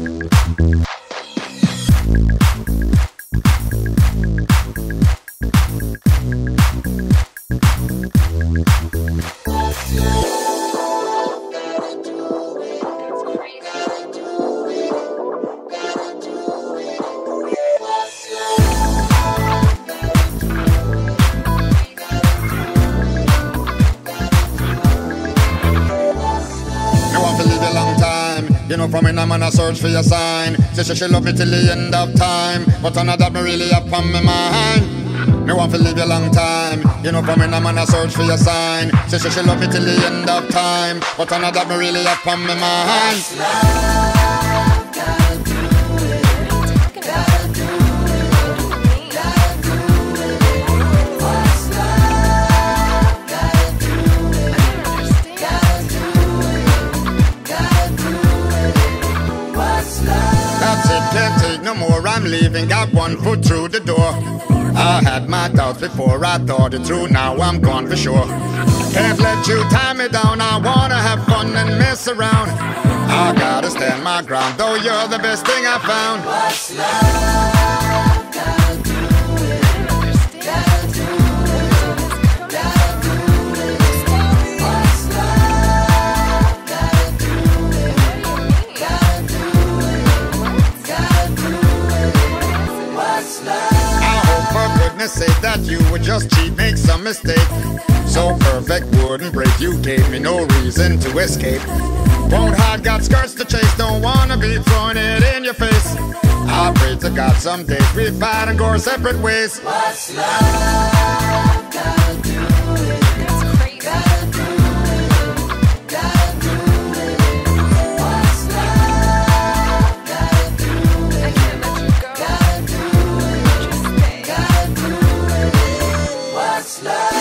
You know from when I'm on a search for your sign. Say she love me till the end of time, but I know that me really up on my mind. Me want to live a long time. You know from when I'm on a search for your sign. Say she love me till the end of time, but I know that me really up on my mind. No more, I'm leaving, got one foot through the door. I had my doubts before I thought it through, now I'm gone for sure. Can't let you tie me down, I wanna have fun and mess around. I gotta stand my ground, though you're the best thing I found. What's love gotta do with it? Gotta do with it. Gotta do with it. What's love gotta do with it? Gotta do with it. Gotta do with it. What's love? I hope for goodness sake that you would just cheat, make some mistake. So perfect wouldn't break, you gave me no reason to escape. Won't hide, got skirts to chase, don't wanna be throwing it in your face. I pray to God some days we fight and go our separate ways. What's love gotta do with it? Gotta do with it. Gotta do with it. What's love gotta do with it? I can't let you go. Gotta do with it. Gotta do with it. What's love?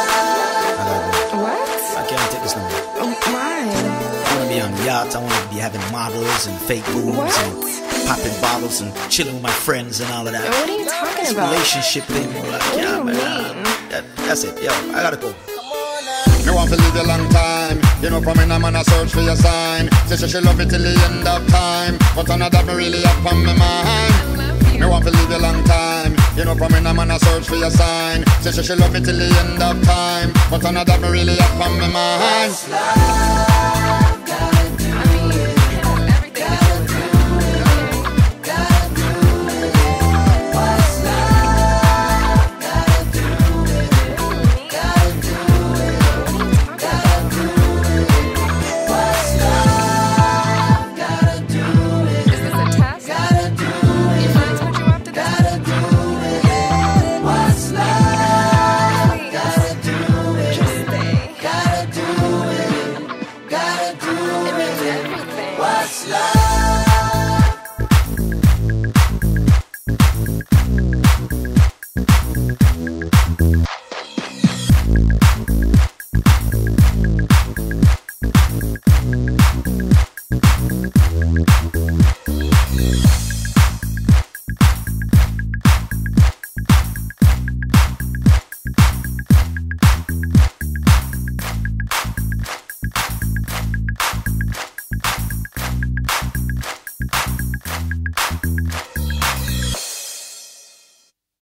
I can't take this no more. Why? I wanna be on yachts, I wanna be having models and fake boobs and popping bottles and chilling with my friends and all of that. What are you talking This about? relationship thing, like, yeah, What do you man, mean? that's it, yo, I gotta go. Me want to live a long time. You know from when I'm on a search for your sign. Say she love me till the end of time, but I know that me really up on my mind. Me want to live a long time. You know from when I'm on a search for your sign. Say she love me till the end of time, but I know that me really up on my mind.